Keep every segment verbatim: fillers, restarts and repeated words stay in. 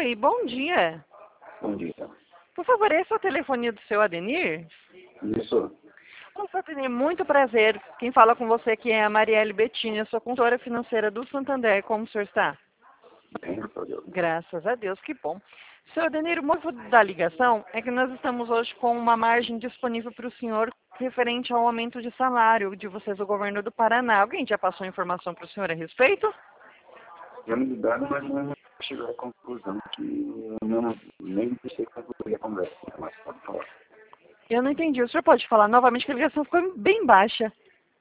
Oi, bom dia. Bom dia. Por favor, esse é o telefone do seu Adenir? Isso. Ô, seu Adenir, muito prazer. Quem fala com você aqui é a Marielle Bettini, eu sou consultora financeira do Santander. Como o senhor está? Bem, por Deus. Graças a Deus, que bom. Senhor Adenir, o motivo da ligação é que nós estamos hoje com uma margem disponível para o senhor referente ao aumento de salário de vocês do governo do Paraná. Alguém já passou informação para o senhor a respeito? Já me ligaram, mas não chegou à conclusão que eu não, nem deixei concluir a conversa, mas pode falar. Eu não entendi. O senhor pode falar novamente que a ligação ficou bem baixa.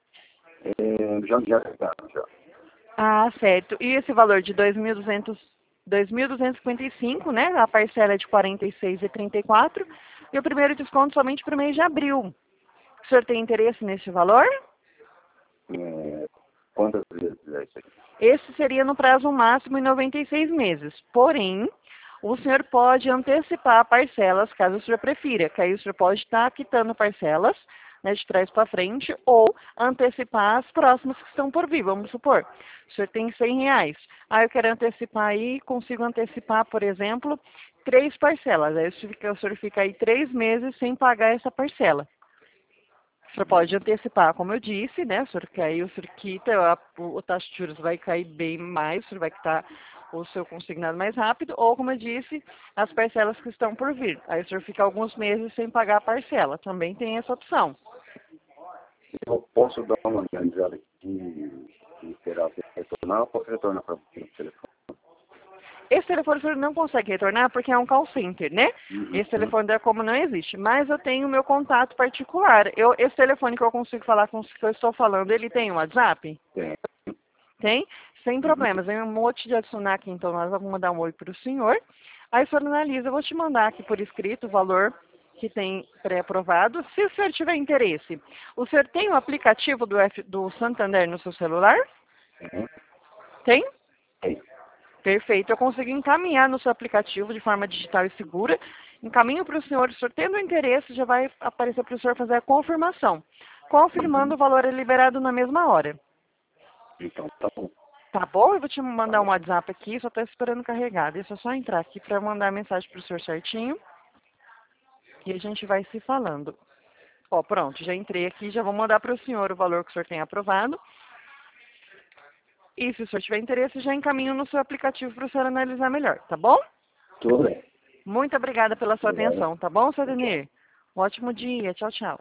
É, já já está, já. Ah, certo. E esse valor de dois mil duzentos, dois mil duzentos e cinquenta e cinco, né? A parcela é de quarenta e seis reais e trinta e quatro centavos e o primeiro desconto somente para o mês de abril. O senhor tem interesse nesse valor? É, quantas vezes é isso aqui? Esse seria no prazo máximo em noventa e seis meses. Porém, o senhor pode antecipar parcelas, caso o senhor prefira. Que aí o senhor pode estar quitando parcelas, né, de trás para frente, ou antecipar as próximas que estão por vir. Vamos supor, o senhor tem cem reais. Aí eu quero antecipar aí, consigo antecipar, por exemplo, três parcelas. Aí o senhor fica, o senhor fica aí três meses sem pagar essa parcela. O senhor pode antecipar, como eu disse, né? O senhor que aí o senhor quita, a, o taxa de juros vai cair bem mais, o senhor vai quitar o seu consignado mais rápido, ou como eu disse, as parcelas que estão por vir. Aí o senhor fica alguns meses sem pagar a parcela. Também tem essa opção. Eu posso dar uma organizada aqui e esperar você retornar ou posso retornar para você no telefone? Esse telefone o senhor não consegue retornar porque é um call center, né? Uhum. Esse telefone da Como não existe. Mas eu tenho o meu contato particular. Eu, esse telefone que eu consigo falar com o que eu estou falando, ele tem um WhatsApp? Tem. Tem? Sem problemas. Eu vou te adicionar aqui, então nós vamos mandar um oi para o senhor. Aí o senhor analisa, eu vou te mandar aqui por escrito o valor que tem pré-aprovado. Se o senhor tiver interesse, o senhor tem o aplicativo do, F, do Santander no seu celular? Tem. Tem? Tem. Perfeito. Eu consegui encaminhar no seu aplicativo de forma digital e segura. Encaminho para o senhor. Se o senhor tendo interesse, já vai aparecer para o senhor fazer a confirmação. Confirmando, Uhum. o valor é liberado na mesma hora. Então, tá bom. Tá bom? Eu vou te Tá mandar um bom. WhatsApp aqui, só estou esperando carregar. Deixa eu só entrar aqui para mandar a mensagem para o senhor certinho. E a gente vai se falando. Ó, pronto, já entrei aqui, já vou mandar para o senhor o valor que o senhor tem aprovado. E se o senhor tiver interesse, já encaminho no seu aplicativo para o senhor analisar melhor, tá bom? Tudo bem. Muito obrigada pela sua Obrigado. atenção, tá bom, seu Tchau, tchau. Adenir? Um ótimo dia. Tchau, tchau.